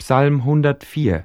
Psalm 104.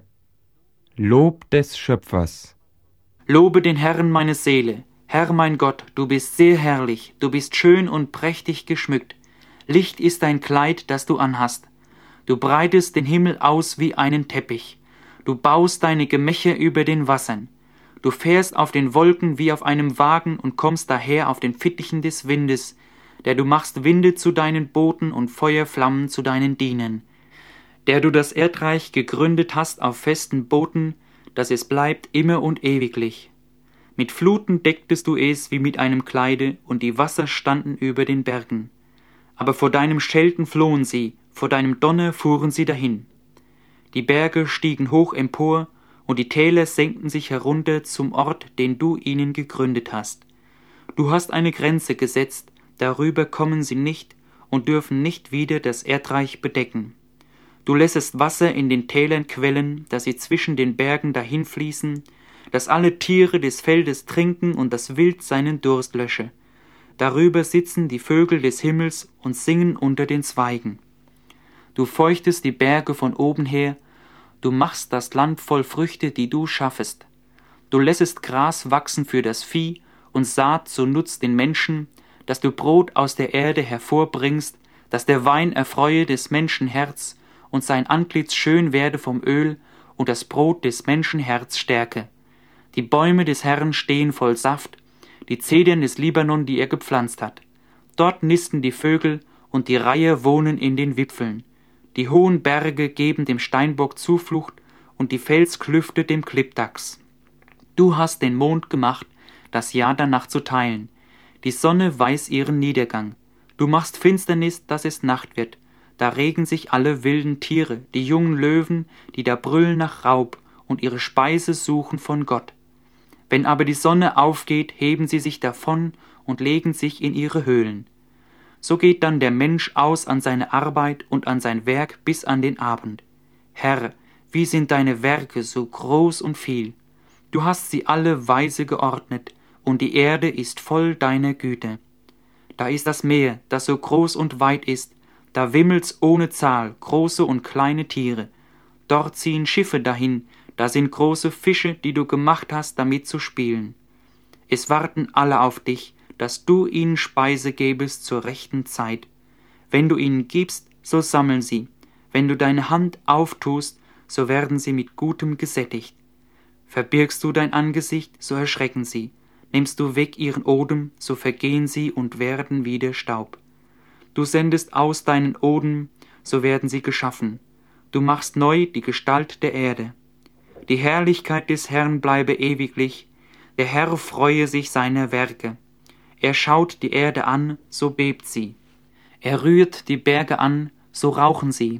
Lob des Schöpfers. Lobe den Herrn meine Seele. Herr mein Gott, du bist sehr herrlich, du bist schön und prächtig geschmückt. Licht ist dein Kleid, das du anhast. Du breitest den Himmel aus wie einen Teppich. Du baust deine Gemächer über den Wassern. Du fährst auf den Wolken wie auf einem Wagen und kommst daher auf den Fittichen des Windes, der du machst Winde zu deinen Booten und Feuerflammen zu deinen Dienern. Der du das Erdreich gegründet hast auf festen Booten, dass es bleibt immer und ewiglich. Mit Fluten decktest du es wie mit einem Kleide, und die Wasser standen über den Bergen. Aber vor deinem Schelten flohen sie, vor deinem Donner fuhren sie dahin. Die Berge stiegen hoch empor, und die Täler senkten sich herunter zum Ort, den du ihnen gegründet hast. Du hast eine Grenze gesetzt, darüber kommen sie nicht und dürfen nicht wieder das Erdreich bedecken. Du lässest Wasser in den Tälern quellen, dass sie zwischen den Bergen dahinfließen, dass alle Tiere des Feldes trinken und das Wild seinen Durst lösche. Darüber sitzen die Vögel des Himmels und singen unter den Zweigen. Du feuchtest die Berge von oben her, du machst das Land voll Früchte, die du schaffest. Du lässest Gras wachsen für das Vieh und Saat zu Nutz den Menschen, dass du Brot aus der Erde hervorbringst, dass der Wein erfreue des Menschen Herz und sein Antlitz schön werde vom Öl und das Brot des Menschen Herz stärke. Die Bäume des Herrn stehen voll Saft, die Zedern des Libanon, die er gepflanzt hat. Dort nisten die Vögel und die Reiher wohnen in den Wipfeln. Die hohen Berge geben dem Steinbock Zuflucht und die Felsklüfte dem Klippdachs. Du hast den Mond gemacht, das Jahr danach zu teilen. Die Sonne weiß ihren Niedergang. Du machst Finsternis, dass es Nacht wird. Da regen sich alle wilden Tiere, die jungen Löwen, die da brüllen nach Raub und ihre Speise suchen von Gott. Wenn aber die Sonne aufgeht, heben sie sich davon und legen sich in ihre Höhlen. So geht dann der Mensch aus an seine Arbeit und an sein Werk bis an den Abend. Herr, wie sind deine Werke so groß und viel? Du hast sie alle weise geordnet, und die Erde ist voll deiner Güte. Da ist das Meer, das so groß und weit ist, da wimmelt's ohne Zahl, große und kleine Tiere. Dort ziehen Schiffe dahin, da sind große Fische, die du gemacht hast, damit zu spielen. Es warten alle auf dich, dass du ihnen Speise gäbest zur rechten Zeit. Wenn du ihnen gibst, so sammeln sie. Wenn du deine Hand auftust, so werden sie mit Gutem gesättigt. Verbirgst du dein Angesicht, so erschrecken sie. Nimmst du weg ihren Odem, so vergehen sie und werden wieder Staub. Du sendest aus deinen Odem, so werden sie geschaffen. Du machst neu die Gestalt der Erde. Die Herrlichkeit des Herrn bleibe ewiglich, der Herr freue sich seiner Werke. Er schaut die Erde an, so bebt sie. Er rührt die Berge an, so rauchen sie.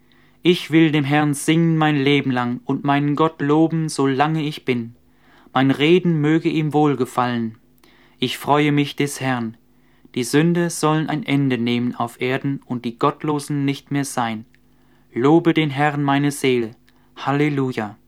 Ich will dem Herrn singen mein Leben lang und meinen Gott loben, solange ich bin. Mein Reden möge ihm wohlgefallen. Ich freue mich des Herrn. Die Sünder sollen ein Ende nehmen auf Erden und die Gottlosen nicht mehr sein. Lobe den Herrn meine Seele. Halleluja.